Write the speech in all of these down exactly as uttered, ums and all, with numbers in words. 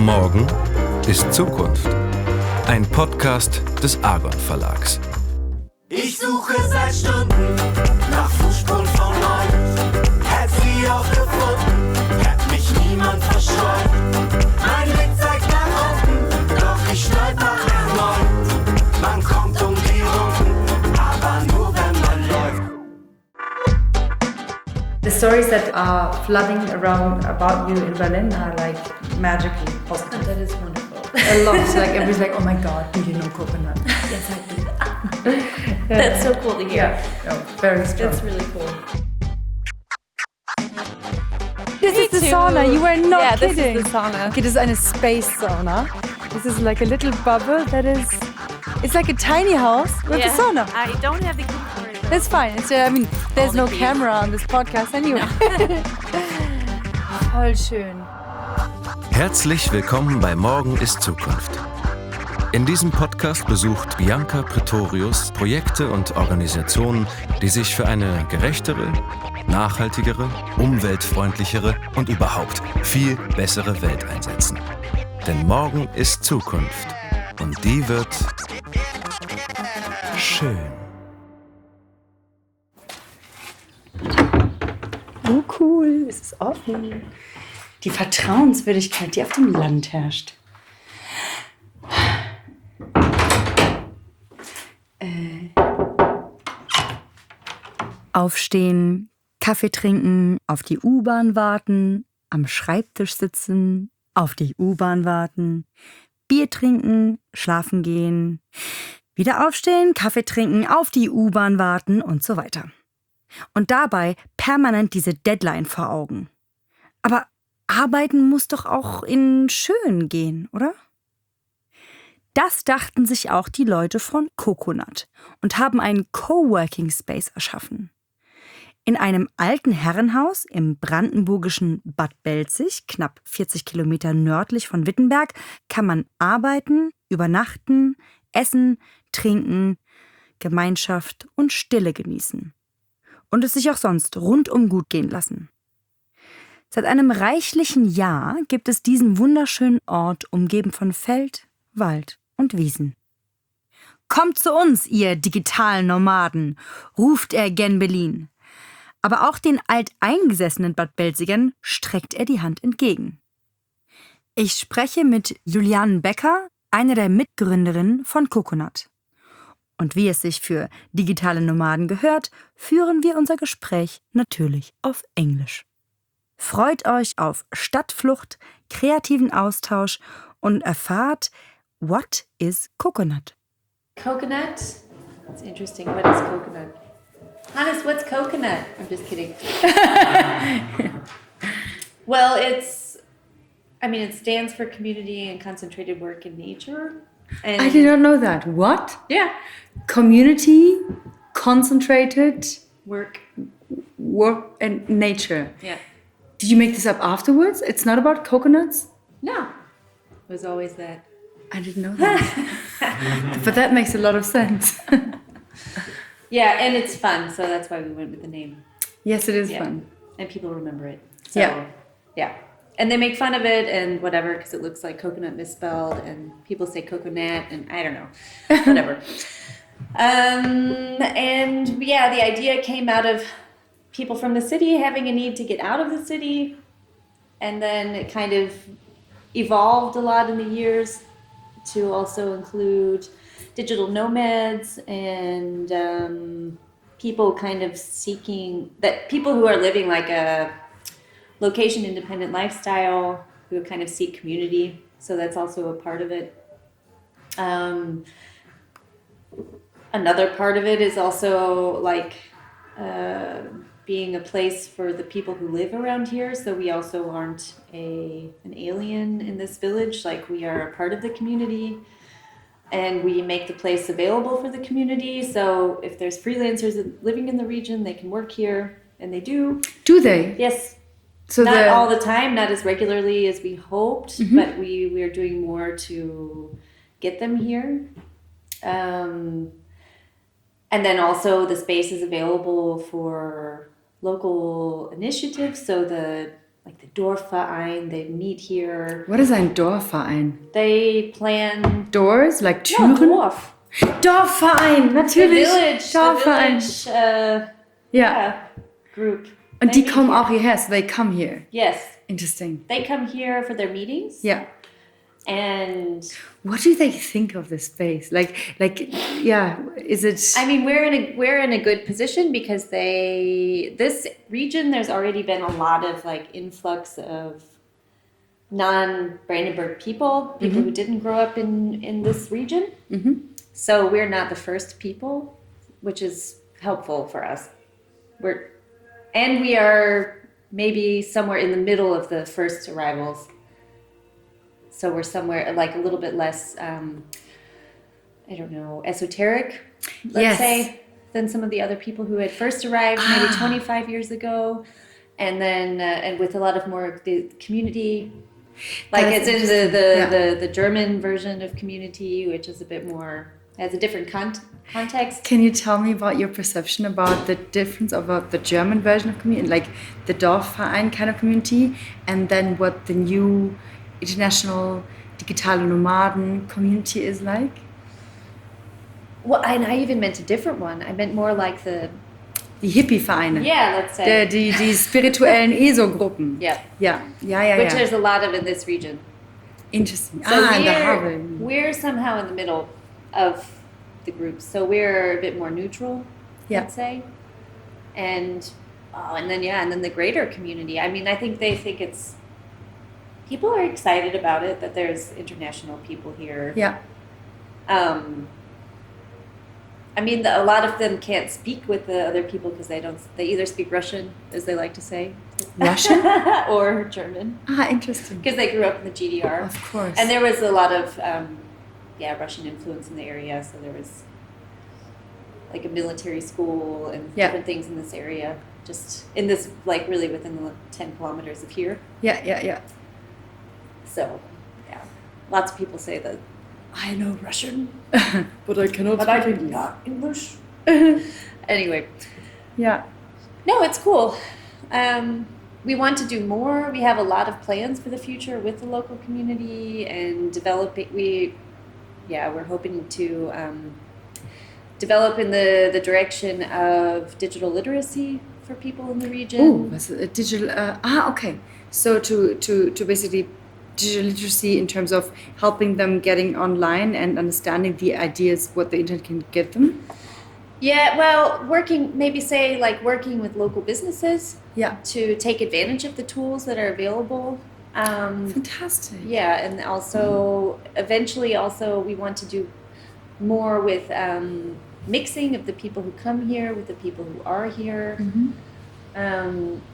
Morgen ist Zukunft. Ein Podcast des Argon Verlags. Ich suche seit Stunden nach Fußspuren von euch. Hätt sie auch gefunden, hätt mich niemand verscheut. Mein Blick zeigt nach unten, doch ich stolper erneut. Man kommt um die Runden, aber nur wenn man läuft. The stories that are flooding around about you in Berlin are like magically positive. That is wonderful. A lot. Like everybody's like, oh my god, do you know coconut? Yes, I do. That's so cool to hear. Yeah, no, very strong. It's really cool. This Me is the too. sauna. You were not Yeah, this kidding. is the sauna. Okay, this is eine space sauna. This is like a little bubble that is. It's like a tiny house with Yeah. a sauna. I don't have the key for it. That's fine. It's, uh, I mean, there's no Only for you. camera on this podcast anyway. Voll schön. Herzlich willkommen bei Morgen ist Zukunft. In diesem Podcast besucht Bianca Pretorius Projekte und Organisationen, die sich für eine gerechtere, nachhaltigere, umweltfreundlichere und überhaupt viel bessere Welt einsetzen. Denn morgen ist Zukunft und die wird schön. Oh cool, es ist offen. Die Vertrauenswürdigkeit, die auf dem Land herrscht. Äh. Aufstehen, Kaffee trinken, auf die U-Bahn warten, am Schreibtisch sitzen, auf die U-Bahn warten, Bier trinken, schlafen gehen, wieder aufstehen, Kaffee trinken, auf die U-Bahn warten und so weiter. Und dabei permanent diese Deadline vor Augen. Aber arbeiten muss doch auch in schön gehen, oder? Das dachten sich auch die Leute von Coconut und haben einen Coworking Space erschaffen. In einem alten Herrenhaus im brandenburgischen Bad Belzig, knapp vierzig Kilometer nördlich von Wittenberg, kann man arbeiten, übernachten, essen, trinken, Gemeinschaft und Stille genießen. Und es sich auch sonst rundum gut gehen lassen. Seit einem reichlichen Jahr gibt es diesen wunderschönen Ort, umgeben von Feld, Wald und Wiesen. Kommt zu uns, ihr digitalen Nomaden, ruft er gen Berlin. Aber auch den alteingesessenen Bad Belzigern streckt er die Hand entgegen. Ich spreche mit Juliane Becker, einer der Mitgründerinnen von Coconut. Und wie es sich für digitale Nomaden gehört, führen wir unser Gespräch natürlich auf Englisch. Freut euch auf Stadtflucht, kreativen Austausch und erfahrt, what is Coconut? Coconut? That's interesting. What is coconut? Hannes, what's coconut? I'm just kidding. Well, it's, I mean, it stands for Community and Concentrated Work in Nature. And I did not know that. What? Yeah. Community, concentrated Work. work and nature. Yeah. Did you make this up afterwards? It's not about coconuts? No. It was always that. I didn't know that. But that makes a lot of sense. Yeah, and it's fun, so that's why we went with the name. Yes, it is Yeah. fun. And people remember it. So, Yeah. Yeah. And they make fun of it and whatever because it looks like coconut misspelled and people say coconut and I don't know. Whatever. um, and yeah, the idea came out of people from the city having a need to get out of the city. And then it kind of evolved a lot in the years to also include digital nomads and um, people kind of seeking that people who are living like a location independent lifestyle who kind of seek community. So that's also a part of it. Um, another part of it is also like uh, being a place for the people who live around here. So we also aren't a an alien in this village. Like we are a part of the community. And we make the place available for the community. So if there's freelancers living in the region, they can work here, and they do. Do they? Yes. So not the- all the time, not as regularly as we hoped, Mhm. but we, we are doing more to get them here. Um, and then also the space is available for local initiatives. So the like the Dorfverein. They meet here. What is ein Dorfverein? They plan. Doors, like No, Türen? Dorf. Dorfverein, The natürlich. village. Dorfverein. The village uh, Ja. yeah, group. Und They die meet kommen here. auch hierher, so they come here. Yes. Interesting. They come here for their meetings. Yeah. And What do they think of this space? Like, like, yeah, is it... I mean, we're in a we're in a good position because they this region there's already been a lot of like influx of non-Brandenburg people, people Mm-hmm. who didn't grow up in in this region. Mhm. So we're not the first people, which is helpful for us. We're and we are maybe somewhere in the middle of the first arrivals. So we're somewhere like a little bit less, um, I don't know, esoteric, let's Yes. say, than some of the other people who had first arrived maybe twenty-five years ago. And then, uh, and with a lot of more of the community, like That it's is in the, the, interesting. Yeah. the, the German version of community, which is a bit more, has a different con- context. Can you tell me about your perception about the difference about the German version of community, like the Dorfverein kind of community, and then what the new international digitale Nomaden community is like? Well, and I even meant a different one. I meant more like the, Die Hippie-Vereine. yeah, let's say. Der, die, die spirituellen E S O-Gruppen. Yeah. Ja, ja, ja, Which ja. there's a lot of in this region. Interesting. So ah, in der we're, Havel. we're somehow in the middle of the groups. So we're a bit more neutral, Yeah. let's say. And oh, and then yeah, and then the greater community. I mean, I think they think it's people are excited about it that there's international people here. Ja. Um, I mean, the, a lot of them can't speak with the other people because they don't. They either speak Russian, as they like to say, Russian? or German, Ah, interesting. because they grew up in the G D R. Of course. And there was a lot of, um, yeah, Russian influence in the area. So there was like a military school and Yeah. different things in this area, just in this, like really within the ten kilometers of here. Ja, ja, ja. So, yeah, lots of people say that I know Russian, But I cannot but I do not English. Anyway, Ja. no, it's cool. Um, we want to do more. We have a lot of plans for the future with the local community and developing. We, yeah, we're hoping to um, develop in the, the direction of digital literacy for people in the region. Oh, was it digital? Uh, ah, okay. So to to to basically digital literacy in terms of helping them getting online and understanding the ideas what the internet can give them. Yeah, well, working, maybe say like working with local businesses Yeah. to take advantage of the tools that are available. Um, Fantastic. yeah, and also eventually also we want to do more with um, mixing of the people who come here with the people who are here. Mhm. Um,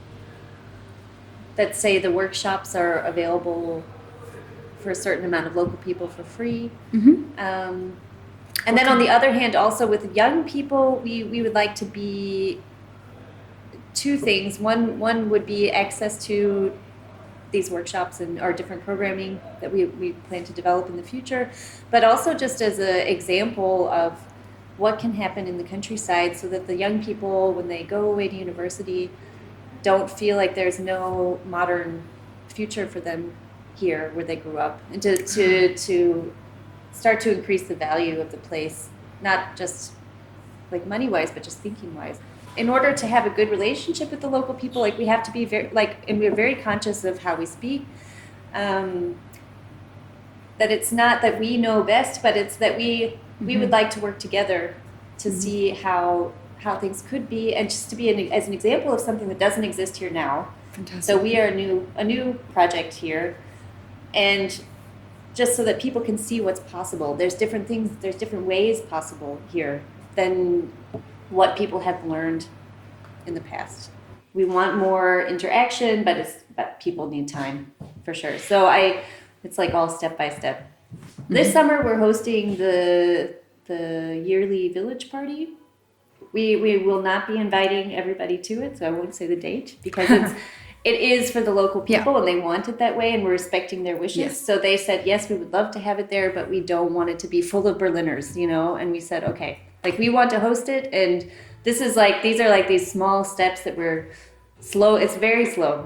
that say the workshops are available for a certain amount of local people for free. Mhm. Um, and then on the other hand, also with young people, we, we would like to be two things. One one would be access to these workshops and our different programming that we, we plan to develop in the future, but also just as an example of what can happen in the countryside so that the young people, when they go away to university, don't feel like there's no modern future for them here where they grew up, and to, to, to start to increase the value of the place, not just like money-wise, but just thinking-wise. In order to have a good relationship with the local people, like we have to be very, like, and we're very conscious of how we speak, um, that it's not that we know best, but it's that we, we would like to work together to see how how things could be, and just to be an, as an example of something that doesn't exist here now. Fantastic. So we are a new a new project here, and just so that people can see what's possible. There's different things. There's different ways possible here than what people have learned in the past. We want more interaction, but it's but people need time for sure. So I, it's like all step by step. This summer we're hosting the the yearly village party. We we will not be inviting everybody to it, so I won't say the date because it's it is for the local people, Yeah. and they want it that way, and we're respecting their wishes. Yes. So they said yes, we would love to have it there, but we don't want it to be full of Berliners, you know. And we said okay, like we want to host it, and this is like these are like these small steps that we're slow. It's very slow.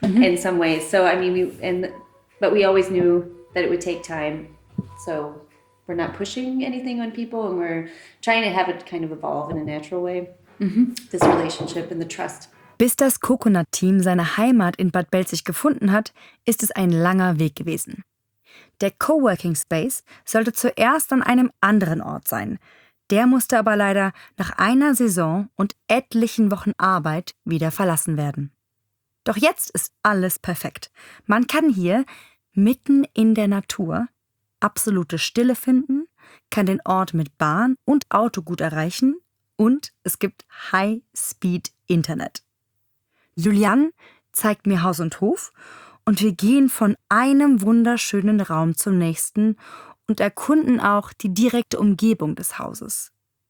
mm-hmm. in some ways. So I mean, we and but we always knew that it would take time. So we're not pushing anything on people, and we're trying to have it kind of evolve in a natural way. Mm-hmm. This relationship and the trust. Bis das Coconut-Team seine Heimat in Bad Belzig gefunden hat, ist es ein langer Weg gewesen. Der Coworking Space sollte zuerst an einem anderen Ort sein. Der musste aber leider nach einer Saison und etlichen Wochen Arbeit wieder verlassen werden. Doch jetzt ist alles perfekt. Man kann hier mitten in der Natur absolute Stille finden, kann den Ort mit Bahn und Auto gut erreichen und es gibt High-Speed-Internet. Julian zeigt mir Haus und Hof und wir gehen von einem wunderschönen Raum zum nächsten und erkunden auch die direkte Umgebung des Hauses.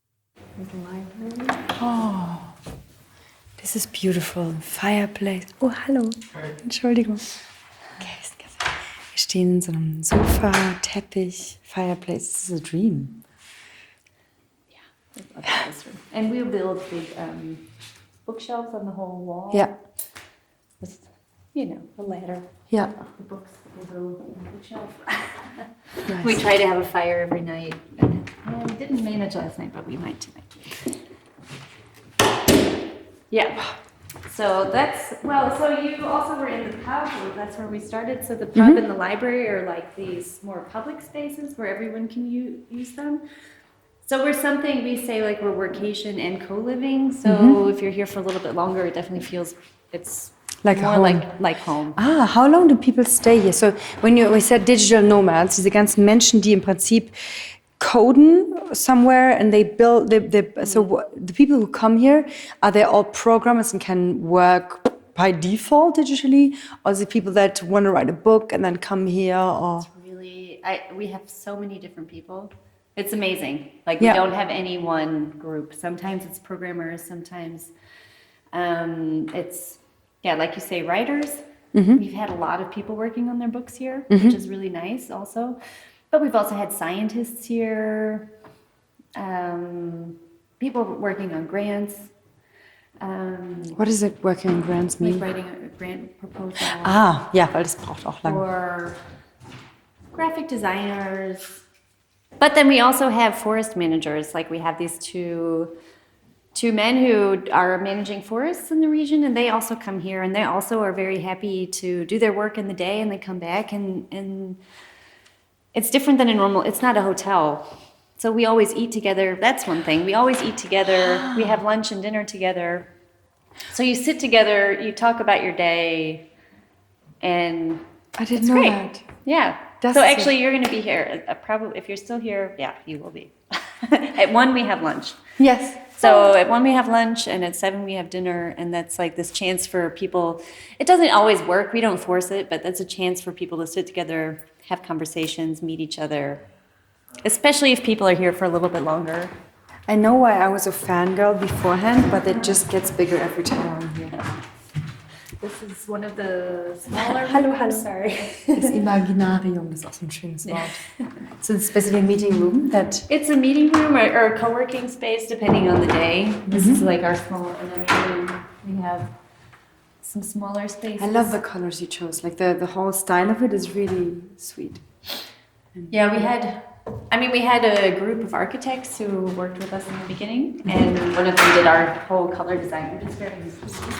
Oh, this is beautiful. Fireplace. Oh, hallo. Entschuldigung. Wir stehen in so einem Sofa, Teppich, Fireplace. This is a dream. Yeah. And we'll build big um, bookshelves on the whole wall. Yeah. With, you know, a ladder. Yeah. The books will go in the bookshelf. Nice. We try to have a fire every night. And, well, we didn't manage last night, but we might tonight. Yeah. So that's, well, so you also were in the pub, that's where we started. So the pub mm-hmm. and the library are like these more public spaces where everyone can u- use them. So we're something, we say like we're workation and co-living. So mm-hmm. if you're here for a little bit longer, it definitely feels, it's like more home. like like home. Ah, how long do people stay here? So when you we said digital nomads, diese ganzen Menschen, die im Prinzip coden somewhere and they build, they, they, so the people who come here, are they all programmers and can work by default digitally? Or is it people that want to write a book and then come here? Or It's really, I, we have so many different people. It's amazing. Like we yeah. don't have any one group. Sometimes it's programmers, sometimes um, it's, yeah, like you say, writers. Mm-hmm. We've had a lot of people working on their books here, mm-hmm. which is really nice also. But we've also had scientists here, um, people working on grants. Um, What does it working on grants mean? Like writing a grant proposal. Ah, ja, weil das braucht auch lange. Or graphic designers. But then we also have forest managers. Like we have these two two men who are managing forests in the region, and they also come here, and they also are very happy to do their work in the day, and they come back, and, and it's different than a normal, it's not a hotel. So we always eat together. That's one thing. We always eat together. We have lunch and dinner together. So you sit together, you talk about your day, and I didn't it's know great. that. Yeah. That's so actually, it. you're going to be here. Uh, probably, if you're still here, yeah, you will be. At one, we have lunch. Yes. So at one, we have lunch, and at seven, we have dinner, and that's like this chance for people. It doesn't always work. We don't force it, but that's a chance for people to sit together, have conversations, meet each other, especially if people are here for a little bit longer. I know why I was a fangirl beforehand, but it just gets bigger every time I'm here. This is one of the smaller Hallo, rooms. hallo. Sorry. Das Imaginarium, das ist auch so ein schönes Wort. So it's basically a meeting room that... It's a meeting room or, or a co-working space, depending on the day. This mm-hmm. is like our small, and then we have some smaller spaces. I love the colors you chose. Like the, the whole style of it is really sweet. And yeah, we had, I mean, we had a group of architects who worked with us in the beginning, mm-hmm. and one of them did our whole color design, which is very useful.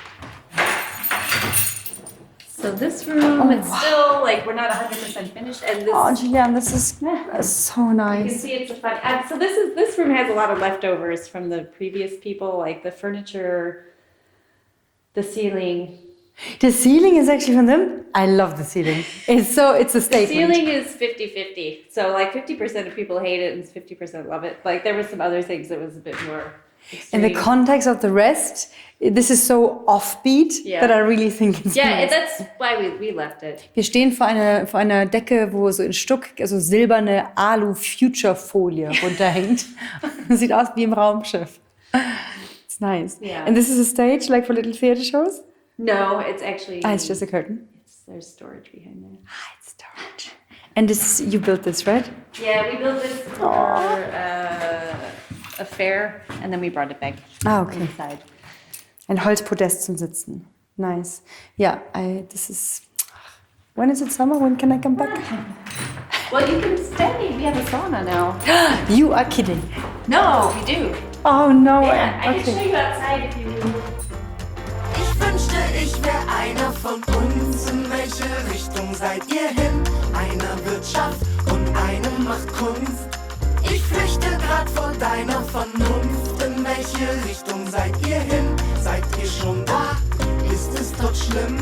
So this room, oh, it's wow. still like we're not one hundred percent finished, and this. Oh, Julian, this is uh, so nice. You can see it's a fun. And so this is this room has a lot of leftovers from the previous people, like the furniture, the ceiling. The ceiling is actually from them. I love the ceiling. It's so it's a statement. The ceiling is fifty-fifty. So like fifty percent of people hate it and fifty percent love it. Like there were some other things that was a bit more. Extreme. In the context of the rest, this is so offbeat yeah. that I really think it's Yeah, nice. that's why we, we left it. Wir stehen vor einer, vor einer Decke, wo so in Stuck, also silberne Alu-Future-Folie runterhängt. Sieht aus wie im Raumschiff. It's nice. Yeah. And this is a stage, like for little theater shows? No, it's actually... Ah, it's just a curtain? It's, there's storage behind there. Ah, it's storage. And this, you built this, right? Yeah, we built this for... Uh, a fair, and then we brought it back ah, okay. inside. Ein Holzpodest zum Sitzen. Nice. Yeah, I. This is. When is it summer? When can I come back? Well, you can stay. We have a sauna now. You are kidding. No, we do. Oh no. Yeah, I can show Okay. you outside if you. Ich wünschte, ich wär einer von uns. In welche Richtung seid ihr hin? Einer Wirtschaft und eine macht Kunst. Ich flüchte grad vor deiner Vernunft. In welche Richtung seid ihr hin? Seid ihr schon da? Ist es dort schlimm?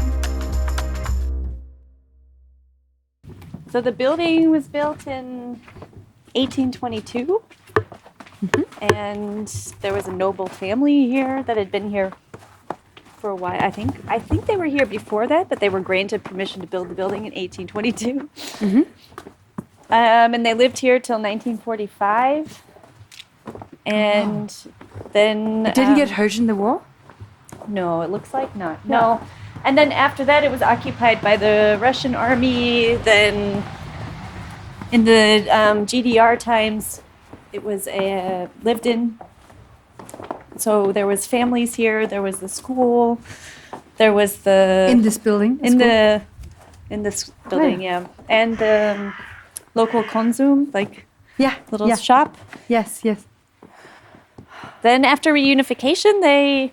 So the building was built in eighteen twenty-two, and there was a noble family here that had been here for a while. I think I think they were here before that, but they were granted permission to build the building in eighteen twenty-two. Um, and they lived here till nineteen forty-five, and then Didn't um, get hurt in the war? No, it looks like not. No. And then after that, it was occupied by the Russian army. Then in the um, G D R times, it was uh, lived in. So there was families here. There was the school. There was the In this building? in the in this building, yeah, and the um, local Konsum, like Yeah. little yeah. shop. Yes, yes. Then after reunification, they.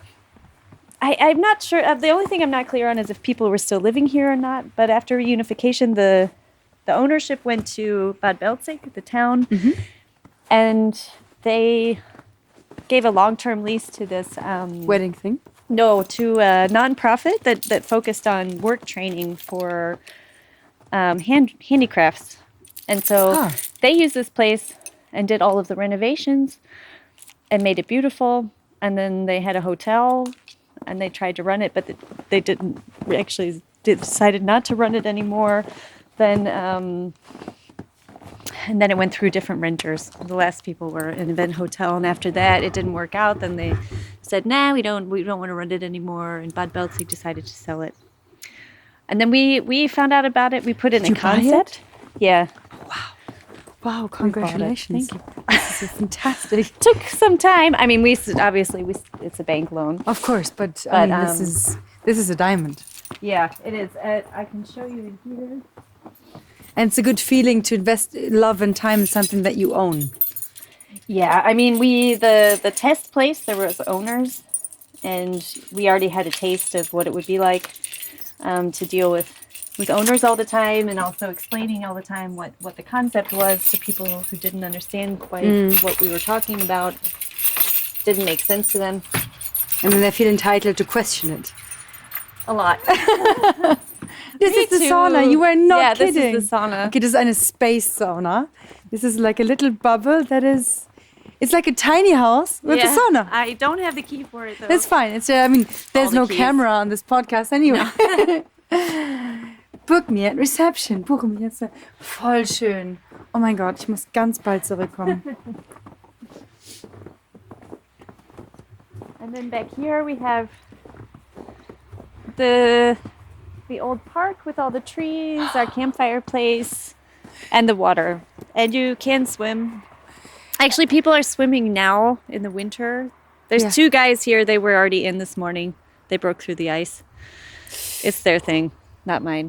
I, I'm not sure. Uh, the only thing I'm not clear on is if people were still living here or not. But after reunification, the the ownership went to Bad Belzig, the town, and they gave a long-term lease to this. Um, Wedding thing. no, to a nonprofit that that focused on work training for um, hand handicrafts, and so Ah. they used this place and did all of the renovations and made it beautiful. And then they had a hotel, and they tried to run it, but they didn't actually did, decided not to run it anymore. Then um, and then it went through different renters. The last people were in a Venn Hotel, and after that it didn't work out. Then they said, "Nah, we don't we don't want to run it anymore." And Bad Belzig decided to sell it. And then we we found out about it. We put in Did a you buy it? concept. Yeah, Wow, congratulations. Thank This is fantastic. took some time. I mean, we s- obviously we s- it's a bank loan. Of course, but, I But, mean, this um, is this is a diamond. Yeah, it is. Uh, I can show you in here. And it's a good feeling to invest love and time in something that you own. Yeah, I mean, we the the test place there was owners, and we already had a taste of what it would be like um, to deal with with owners all the time, and also explaining all the time what what the concept was to people who didn't understand quite what we were talking about. Didn't make sense to them And then they feel entitled to question it. a lot. This Me is the too. sauna. You were not Yeah, this is kidding. the sauna. Okay, this is eine space sauna. This is like a little bubble that is. It's like a tiny house with a sauna. I don't have the key for it though. That's fine. It's. Uh, I mean, there's the no keys. camera on this podcast anyway. Book me at reception. Buche mich jetzt. Voll schön. Oh mein Gott, ich muss ganz bald zurückkommen. And then back here we have the the old park with all the trees, our campfire place, and the water. And you can swim. Actually, people are swimming now in the winter. There's Yeah. two guys here. They were already in this morning. They broke through the ice. It's their thing, not mine.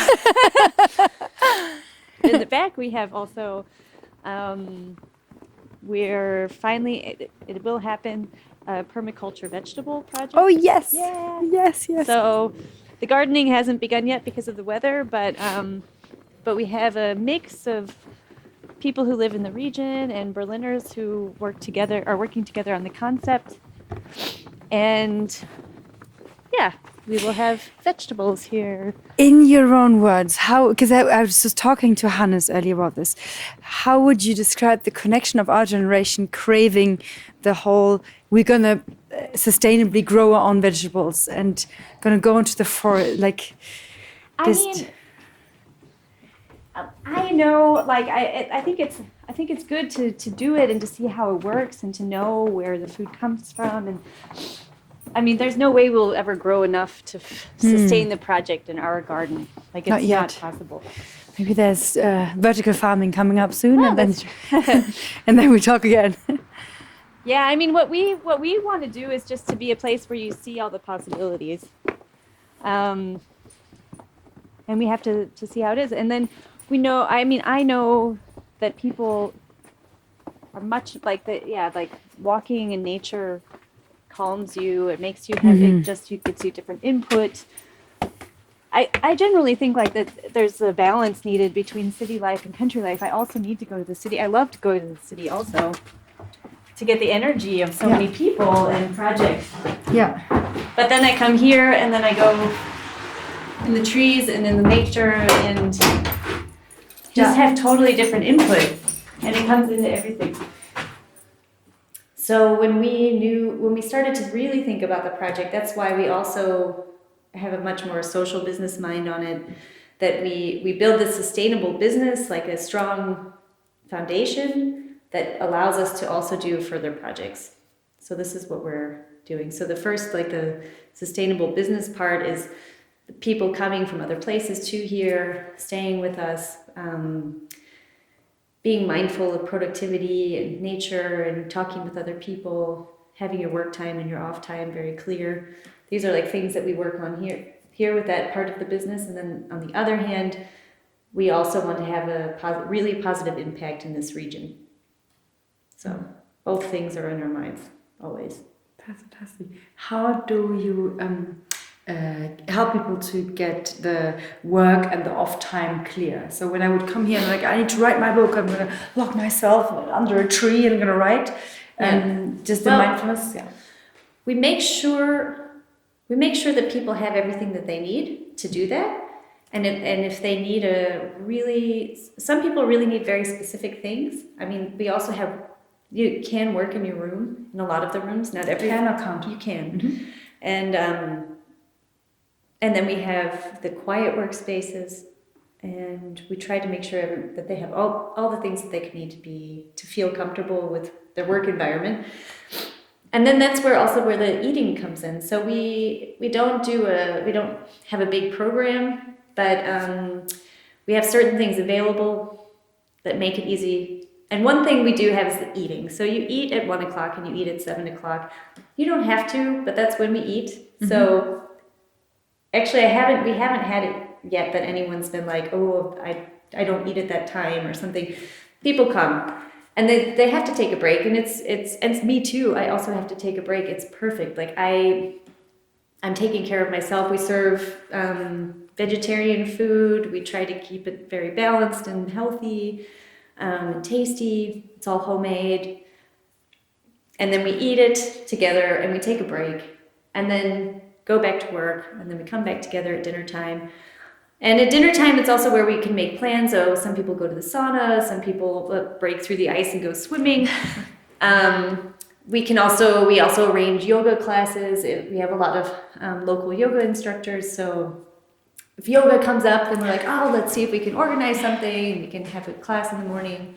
In the back, we have also, um, we're finally, it, it will happen, a permaculture vegetable project. Oh yes. Yeah. Yes. Yes. So the gardening hasn't begun yet because of the weather, but um, but we have a mix of people who live in the region and Berliners who work together, are working together on the concept. And yeah, we will have vegetables here. In your own words, how, because I, I was just talking to Hannes earlier about this, how would you describe the connection of our generation craving the whole, we're going to sustainably grow our own vegetables and going to go into the forest, like I this. mean, I know, like I, I think it's, I think it's good to, to do it and to see how it works and to know where the food comes from. And I mean, there's no way we'll ever grow enough to f- sustain the project in our garden. Like it's Not not, yet. possible. Maybe there's uh, vertical farming coming up soon, Oh, and then that's and then we talk again. Yeah, I mean, what we what we want to do is just to be a place where you see all the possibilities. Um, and we have to, to see how it is. And then we know, I mean, I know that people are much like the, yeah, like walking in nature calms you. It makes you have, it just, it gives you different input. I, I generally think like that there's a balance needed between city life and country life. I also need to go to the city. I love to go to the city also to get the energy of so Yeah. many people and projects. Yeah. But then I come here and then I go in the trees and in the nature and just Yeah. have totally different input, and it comes into everything. So when we knew, when we started to really think about the project, that's why we also have a much more social business mind on it, that we, we build a sustainable business, like a strong foundation that allows us to also do further projects. So this is what we're doing. So the first, like the sustainable business part is the people coming from other places to here, staying with us, um, being mindful of productivity and nature and talking with other people, having your work time and your off time very clear. These are like things that we work on here, here with that part of the business. And then on the other hand, we also want to have a pos- really positive impact in this region. So both things are in our minds always. That's fantastic. How do you um, uh, help people to get the work and the off time clear? So when I would come here and like, I need to write my book, I'm going to lock myself under a tree and I'm going to write. And just the Well, mindfulness, yeah. We make sure we make sure that people have everything that they need to do that. And if, and if they need a really, some people really need very specific things. I mean, we also have, you can work in your room, in a lot of the rooms, not every. Can or can't? You can. Mm-hmm. And, um, and then we have the quiet workspaces, and we try to make sure every, that they have all, all the things that they need to be, to feel comfortable with their work environment. And then that's where also where the eating comes in. So we we don't do a we don't have a big program, but um, we have certain things available that make it easy. And one thing we do have is the eating. So you eat at one o'clock and you eat at seven o'clock. You don't have to, but that's when we eat. Mm-hmm. So actually, I haven't we haven't had it yet that anyone's been like, oh, I I don't eat at that time or something. People come. And they, they have to take a break, and it's it's and it's me too. I also have to take a break. It's perfect. Like I, I'm taking care of myself. We serve um, vegetarian food. We try to keep it very balanced and healthy, um, and tasty. It's all homemade. And then we eat it together, and we take a break, and then go back to work, and then we come back together at dinner time. And at dinner time, it's also where we can make plans. So some people go to the sauna, some people break through the ice and go swimming. Um, we can also, we also arrange yoga classes. It, we have a lot of um, local yoga instructors. So if yoga comes up, then we're like, oh, let's see if we can organize something. We can have a class in the morning.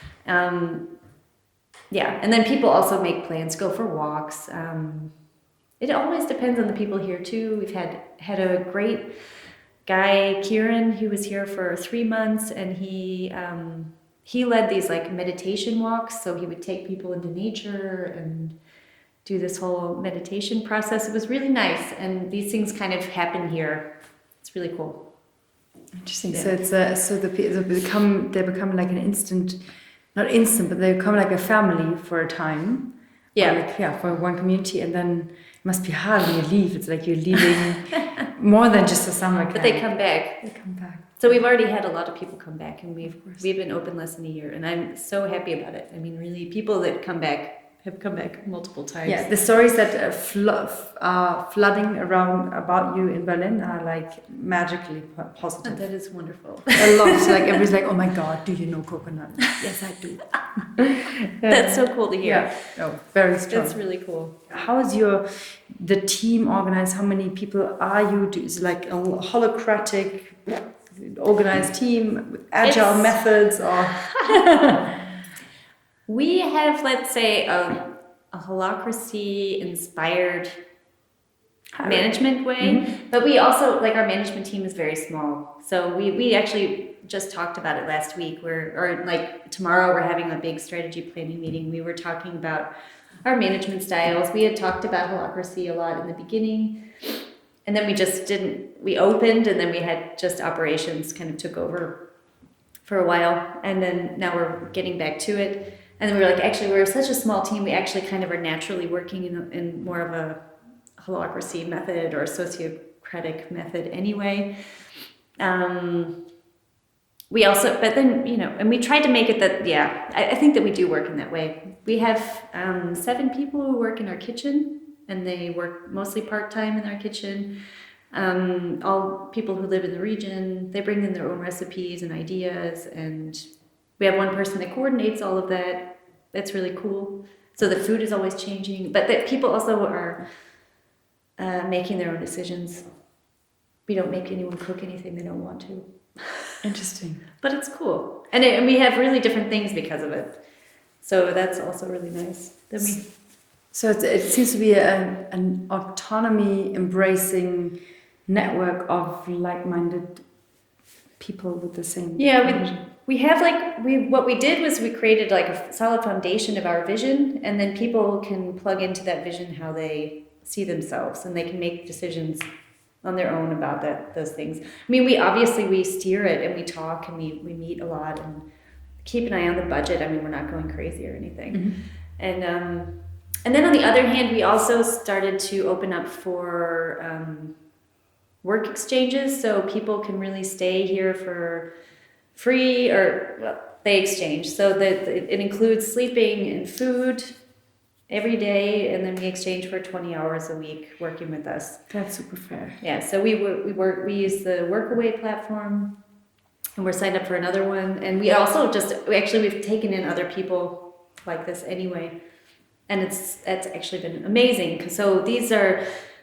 Um, yeah, and then people also make plans, go for walks. Um, it always depends on the people here too. We've had, had a great guy, Kieran, who was here for three months, and he um, he led these like meditation walks. So he would take people into nature and do this whole meditation process. It was really nice, and these things kind of happen here. It's really cool. Interesting. Yeah. So it's uh, so the they become they become like an instant, not instant, but they become like a family for a time. Yeah, or like, yeah, for one community, and then it must be hard when you leave. It's like you're leaving more than just a summer camp. But they come back. They come back. So we've already had a lot of people come back, and we've we've been open less than a year, and I'm so happy about it. I mean, really, people that come back have come back multiple times. Yeah, the stories that are flo- are flooding around about you in Berlin are like magically po- positive. And that is wonderful. A lot. So like everybody's like, oh my God, do you know coconut? Yes, I do. That's so cool to hear. Yeah, no, very strong. It's really cool. How is your the team organized? How many people are you? Do is it like a holocratic organized team with agile It's- methods or? We have, let's say, a, a holacracy-inspired management way, mm-hmm. but we also, like, our management team is very small. So we, we actually just talked about it last week. We're, or like tomorrow we're having a big strategy planning meeting. We were talking about our management styles. We had talked about holacracy a lot in the beginning. and then we just didn't, we opened and then we had just operations kind of took over for a while. And then now we're getting back to it. And then we were like, actually, we're such a small team. We actually kind of are naturally working in, in more of a holacracy method or sociocratic method anyway. Um, we also, but then, you know, and we tried to make it that, yeah, I, I think that we do work in that way. We have um, seven people who work in our kitchen, and they work mostly part-time in our kitchen. Um, all people who live in the region, they bring in their own recipes and ideas, and we have one person that coordinates all of that. That's really cool. So the food is always changing, but that people also are uh, making their own decisions. We don't make anyone cook anything they don't want to. Interesting. But it's cool. And, it, and we have really different things because of it. So that's also really nice. Then we... So it, it seems to be a, an autonomy embracing network of like-minded people with the same Yeah, vision. we, we have like, we what we did was we created like a solid foundation of our vision, and then people can plug into that vision how they see themselves, and they can make decisions on their own about that those things. I mean, we obviously, we steer it and we talk and we, we meet a lot and keep an eye on the budget. I mean, we're not going crazy or anything. Mm-hmm. And um, and then on the other hand, we also started to open up for um, work exchanges, so people can really stay here for free, or well, they exchange. So that it includes sleeping and food every day, and then we exchange for twenty hours a week working with us. That's super fair. Yeah, so we we work we use the Workaway platform, and we're signed up for another one. And we also just we actually we've taken in other people like this anyway, and it's it's actually been amazing. So these are,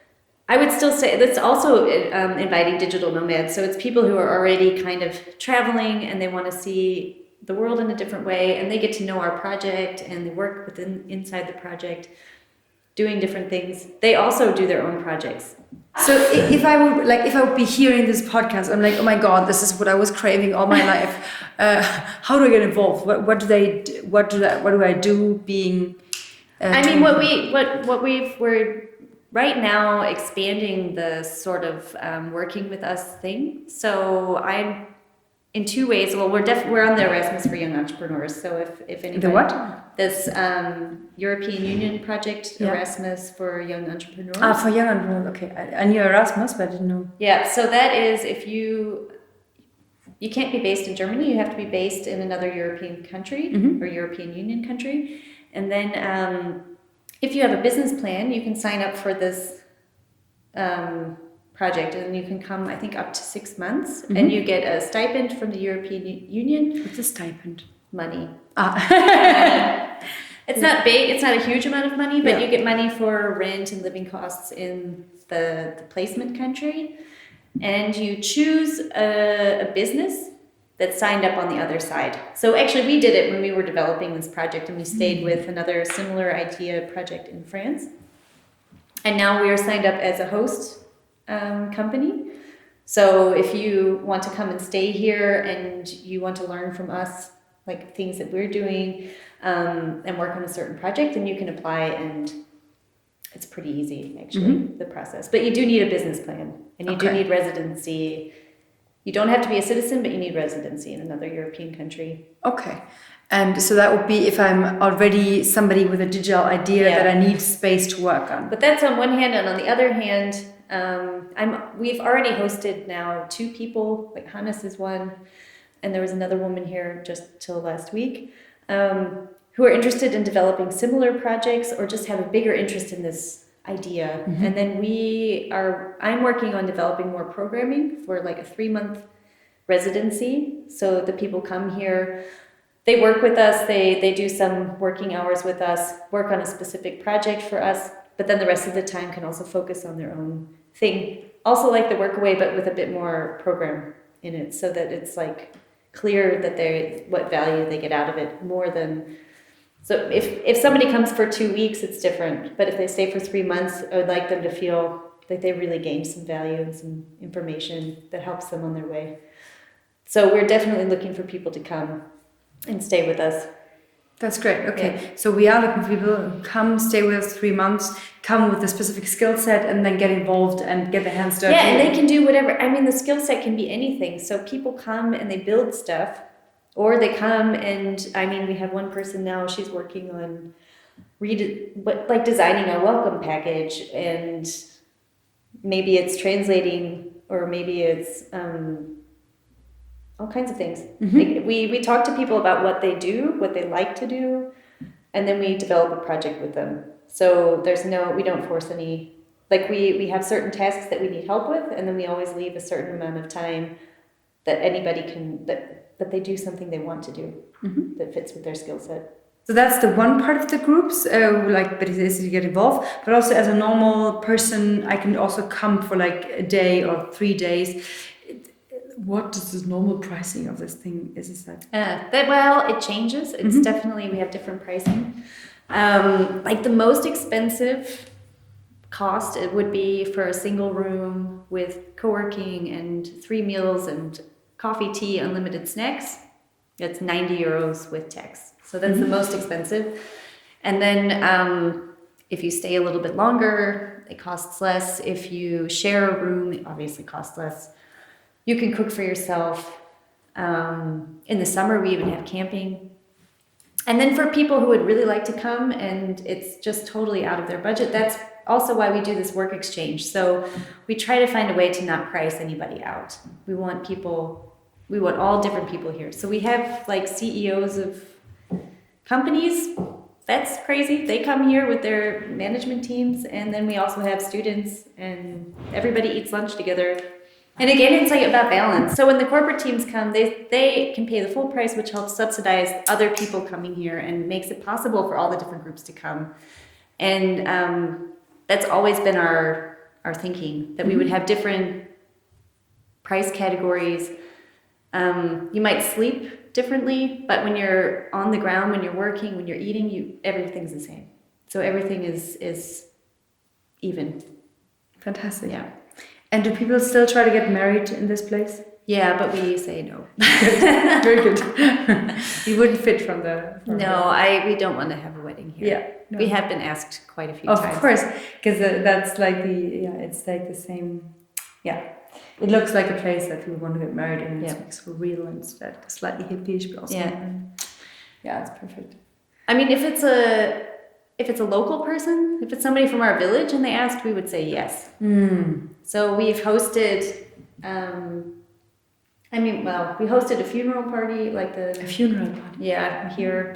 I would still say that's also um, inviting digital nomads. So it's people who are already kind of traveling and they want to see the world in a different way, and they get to know our project and they work within inside the project doing different things. They also do their own projects. So if I would like if I would be hearing this podcast, I'm like, oh my god, this is what I was craving all my life. Uh, how do I get involved? What what do they do, what do I, what do I do being uh, I mean, what we what what we've we're right now expanding the sort of um, working with us thing. So I'm in two ways. Well, we're def- we're on the Erasmus for Young Entrepreneurs. So if if anybody, the what? This um, European Union project, yeah. Erasmus for Young Entrepreneurs. Ah, for Young Entrepreneurs. Okay, I, I knew Erasmus, but I didn't know. Yeah. So that is if you you can't be based in Germany. You have to be based in another European country mm-hmm. or European Union country, and then um, if you have a business plan, you can sign up for this. Um, project, and you can come, I think, up to six months, mm-hmm. and you get a stipend from the European Union. What's a stipend? Money. Ah. It's yeah. not big, it's not a huge amount of money, but yeah. you get money for rent and living costs in the, the placement country, and you choose a, a business that's signed up on the other side. So actually we did it when we were developing this project, and we stayed mm-hmm. with another similar idea project in France, and now we are signed up as a host Um, company. So if you want to come and stay here and you want to learn from us, like things that we're doing, um, and work on a certain project, then you can apply, and it's pretty easy actually, mm-hmm. the process. But you do need a business plan, and you okay. do need residency. You don't have to be a citizen, but you need residency in another European country. Okay. And so that would be if I'm already somebody with a digital idea yeah. that I need space to work on. But that's on one hand, and on the other hand, Um, I'm. We've already hosted now two people, like Hannes is one, and there was another woman here just till last week, um, who are interested in developing similar projects or just have a bigger interest in this idea. Mm-hmm. And then we are, I'm working on developing more programming for like a three month residency. So the people come here, they work with us, they, they do some working hours with us, work on a specific project for us, but then the rest of the time can also focus on their own thing. Also like the Workaway, but with a bit more program in it, so that it's like clear that they what value they get out of it more than. So if if somebody comes for two weeks, it's different. But if they stay for three months, I would like them to feel like they really gained some value and some information that helps them on their way. So we're definitely looking for people to come and stay with us. That's great. Okay. Yeah. So we are looking for people who come, stay with us three months, come with a specific skill set, and then get involved and get their hands dirty. Yeah, and they can do whatever. I mean, the skill set can be anything. So people come and they build stuff, or they come and, I mean, we have one person now, she's working on read what like designing a welcome package, and maybe it's translating, or maybe it's um, all kinds of things. Mm-hmm. Like we, we talk to people about what they do, what they like to do, and then we develop a project with them. So there's no, we don't force any, like we, we have certain tasks that we need help with, and then we always leave a certain amount of time that anybody can, that, that they do something they want to do, mm-hmm. that fits with their skill set. So that's the one part of the groups, uh, like, but it is to get involved. But also as a normal person, I can also come for like a day or three days. What is the normal pricing of this thing? Is this that? Uh, that well, it changes. It's mm-hmm. definitely, we have different pricing. Um, like the most expensive cost, it would be for a single room with co-working and three meals and coffee, tea, unlimited snacks. It's ninety euros with tax. So that's mm-hmm. the most expensive. And then um, if you stay a little bit longer, it costs less. If you share a room, it obviously costs less. You can cook for yourself. Um, in the summer, we even have camping. And then for people who would really like to come and it's just totally out of their budget, that's also why we do this work exchange. So we try to find a way to not price anybody out. We want people, we want all different people here. So we have like C E Os of companies. That's crazy. They come here with their management teams, and then we also have students, and everybody eats lunch together. And again, it's like about balance. So when the corporate teams come, they they can pay the full price, which helps subsidize other people coming here and makes it possible for all the different groups to come. And um, that's always been our our thinking, that we would have different price categories. Um, you might sleep differently, but when you're on the ground, when you're working, when you're eating, you everything's the same. So everything is is even. Fantastic. Yeah. And do people still try to get married in this place? Yeah, but we say no. Good. Very good. You wouldn't fit from the... From no, the... I. we don't want to have a wedding here. Yeah. No. We have been asked quite a few of times. Of course, because uh, that's like the... Yeah, it's like the same... Yeah. It looks like a place that people want to get married in. It's yeah. like so real and it's like slightly hippie-ish, but also... Yeah. Yeah, it's perfect. I mean, if it's a... If it's a local person, if it's somebody from our village and they asked, we would say yes. Mm. So we've hosted, um, I mean, well, we hosted a funeral party, like the... A funeral party? Yeah, here,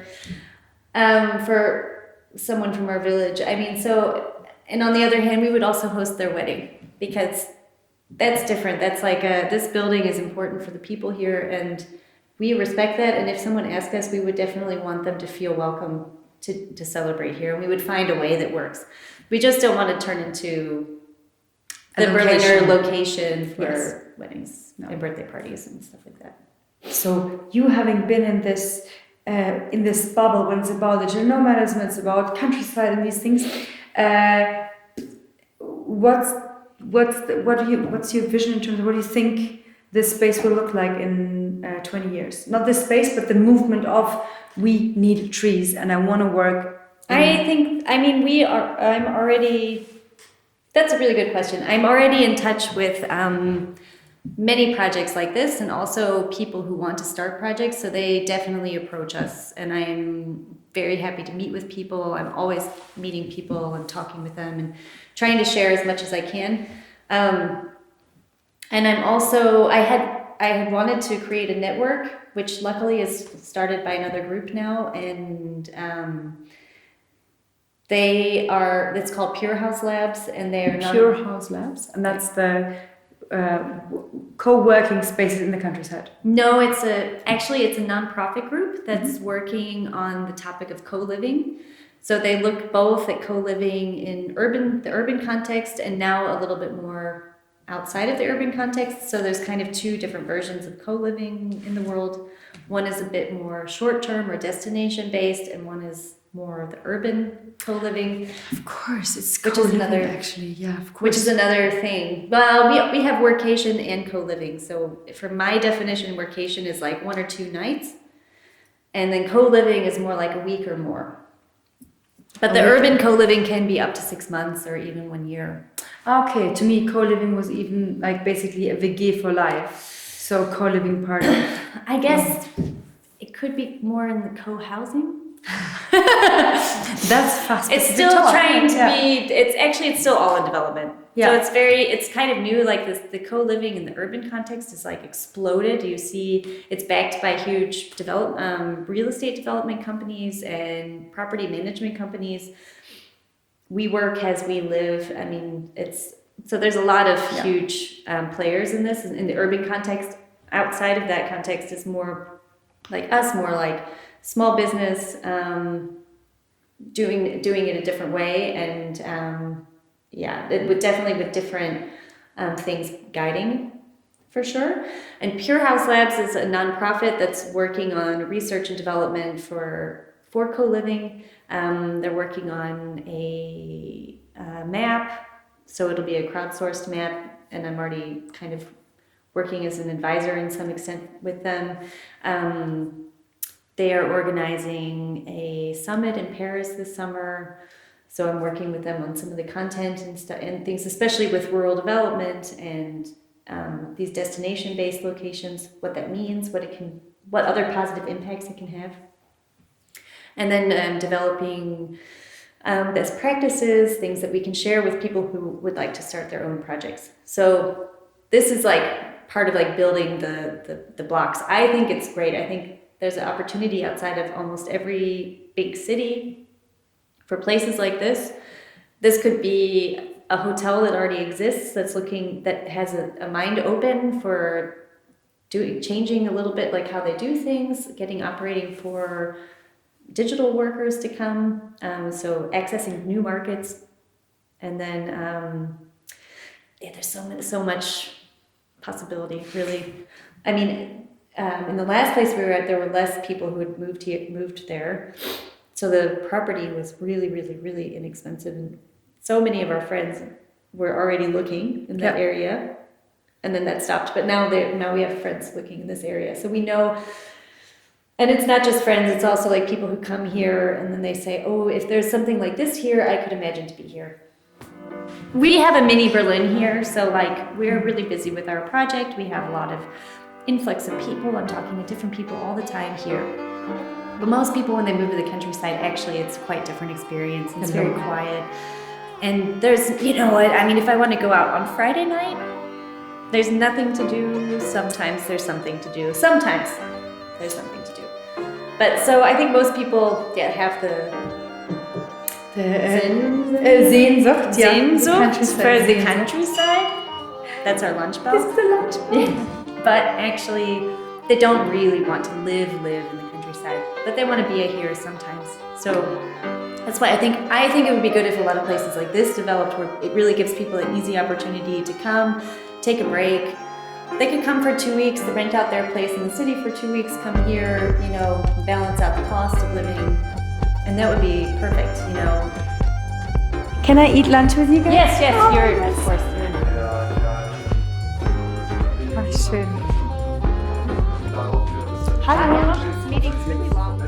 um, for someone from our village. I mean, so, and on the other hand, we would also host their wedding, because that's different. That's like, a, this building is important for the people here, and we respect that. And if someone asked us, we would definitely want them to feel welcome To, to celebrate here, and we would find a way that works. We just don't want to turn into the Berliner location for yes. weddings no. and birthday parties and stuff like that. So you having been in this uh, in this bubble, when it's about digital nomadism, it's about countryside and these things, uh, what's what's the, what do you what's your vision in terms of what do you think this space will look like in uh, twenty years? Not this space, but the movement of we need trees, and I want to work. I think, I mean, we are, I'm already, that's a really good question. I'm already in touch with um, many projects like this, and also people who want to start projects. So they definitely approach us, and I'm very happy to meet with people. I'm always meeting people and talking with them and trying to share as much as I can. Um, and I'm also, I had, I had wanted to create a network, which luckily is started by another group now, and um, they are, it's called Pure House Labs, and they are Pure House Labs, and that's the uh, co-working spaces in the countryside. No, it's a, actually it's a nonprofit group that's mm-hmm. working on the topic of co-living. So they look both at co-living in urban, the urban context, and now a little bit more outside of the urban context. So there's kind of two different versions of co-living in the world. One is a bit more short-term or destination-based, and one is more of the urban co-living. Of course, it's which is another actually, yeah, of course. Which is another thing. Well, we we have workation and co-living. So for my definition, workation is like one or two nights, And then co-living is more like a week or more. But the A week. urban co-living can be up to six months or even one year. Okay, to me, co-living was even like basically a V G for life. So co-living part of it. I guess it could be more in the co-housing. That's fast. It's still trying to be, it's actually, it's still all in development. Yeah. So it's very, it's kind of new, like this, the co-living in the urban context is like exploded. You see it's backed by huge develop, um, real estate development companies and property management companies. We work as we live. I mean, it's, so there's a lot of Yeah. huge um, players in this. In the urban context, outside of that context is more like us, more like small business, um, doing doing it a different way, and um, yeah, it would definitely with different um, things guiding for sure. And Pure House Labs is a nonprofit that's working on research and development for for co-living. Um, they're working on a, a map, so it'll be a crowdsourced map, and I'm already kind of working as an advisor in some extent with them. Um, They are organizing a summit in Paris this summer, so I'm working with them on some of the content and stuff and things, especially with rural development and um, these destination-based locations. What that means, what it can, what other positive impacts it can have, and then um, developing um, best practices, things that we can share with people who would like to start their own projects. So this is like part of like building the the, the blocks. I think it's great. I think there's an opportunity outside of almost every big city for places like this. This could be a hotel that already exists that's looking, that has a, a mind open for doing, changing a little bit like how they do things, getting operating for digital workers to come. Um, so accessing new markets. And then, um, yeah, there's so much, so much possibility, really. I mean, Um, in the last place we were at, there were less people who had moved here, moved there. So the property was really, really, really inexpensive. And so many of our friends were already looking in that Yeah. area. And then that stopped. But now they now we have friends looking in this area. So we know, and it's not just friends, it's also like people who come here and then they say, oh, if there's something like this here, I could imagine to be here. We have a mini Berlin here. So like we're really busy with our project. We have a lot of influx of people. I'm talking to different people all the time here. But most people, when they move to the countryside, actually, it's quite different experience. It's very quiet. And there's, you know what, I mean, if I want to go out on Friday night, there's nothing to do. Sometimes there's something to do. Sometimes there's something to do. But so I think most people yeah, have the The Zen, uh, Sehnsucht, yeah. Sehnsucht The for the Sehnsucht. countryside. That's our lunch bell. It's the lunch bell. But actually, they don't really want to live, live in the countryside. But they want to be here sometimes. So that's why I think I think it would be good if a lot of places like this developed, where it really gives people an easy opportunity to come, take a break. They could come for two weeks, they rent out their place in the city for two weeks, come here, you know, balance out the cost of living, and that would be perfect, you know. Can I eat lunch with you guys? Yes, yes, Oh, you're yes. of course. You're Ach, schön. Hallo. This meeting's really long.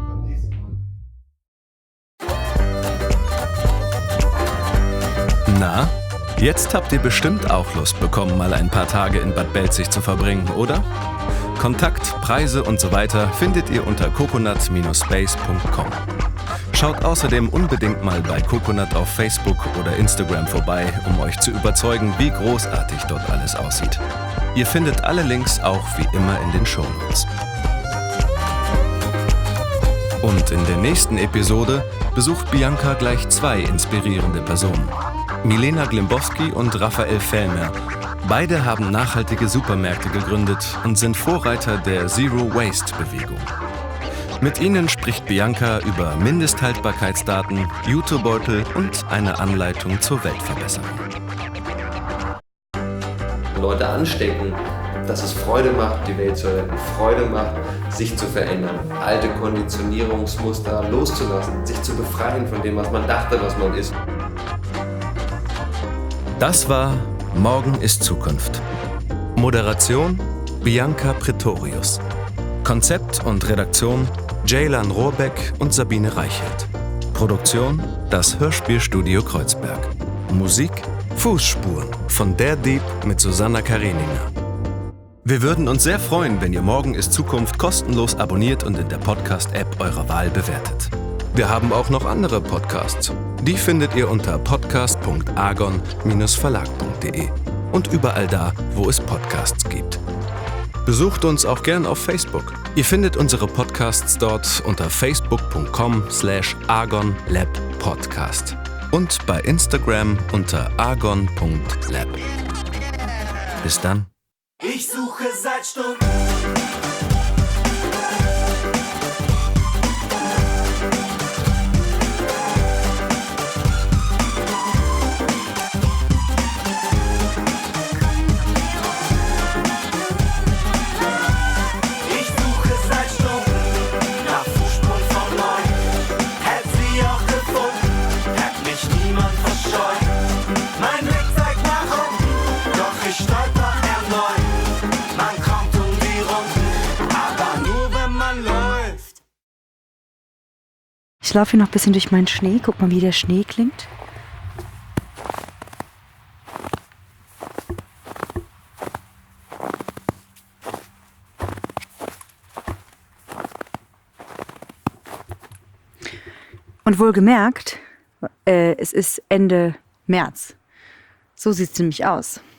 Na, jetzt habt ihr bestimmt auch Lust bekommen, mal ein paar Tage in Bad Belzig zu verbringen, oder? Kontakt, Preise und so weiter findet ihr unter coconut Bindestrich space punkt com. Schaut außerdem unbedingt mal bei Coconut auf Facebook oder Instagram vorbei, um euch zu überzeugen, wie großartig dort alles aussieht. Ihr findet alle Links auch wie immer in den Shownotes. Und in der nächsten Episode besucht Bianca gleich zwei inspirierende Personen. Milena Glimbowski und Raphael Fellmer. Beide haben nachhaltige Supermärkte gegründet und sind Vorreiter der Zero-Waste-Bewegung. Mit ihnen spricht Bianca über Mindesthaltbarkeitsdaten, Jutebeutel und eine Anleitung zur Weltverbesserung. Leute anstecken, dass es Freude macht, die Welt zu retten, Freude macht, sich zu verändern, alte Konditionierungsmuster loszulassen, sich zu befreien von dem, was man dachte, was man ist. Das war Morgen ist Zukunft. Moderation Bianca Pretorius. Konzept und Redaktion Ceylan Rohrbeck und Sabine Reichelt. Produktion das Hörspielstudio Kreuzberg. Musik Fußspuren von Der Dieb mit Susanna Kareninger. Wir würden uns sehr freuen, wenn ihr Morgen ist Zukunft kostenlos abonniert und in der Podcast-App eurer Wahl bewertet. Wir haben auch noch andere Podcasts. Die findet ihr unter podcast punkt argon Bindestrich verlag punkt de und überall da, wo es Podcasts gibt. Besucht uns auch gern auf Facebook. Ihr findet unsere Podcasts dort unter facebook punkt com slash argon lab podcast und bei Instagram unter argon punkt lab. Bis dann. Ich suche seit Stunden. Ich suche seit Stunden nach Fußspuren von neu. Hätt sie auch gefunden, hätt mich niemand verscheut. Mein Blick zeigt nach unten, doch ich stolper erneut. Man kommt um die Runden, aber nur wenn man läuft. Ich laufe hier noch ein bisschen durch meinen Schnee. Guck mal, wie der Schnee klingt. Und wohlgemerkt, äh, es ist Ende März. So sieht es nämlich aus.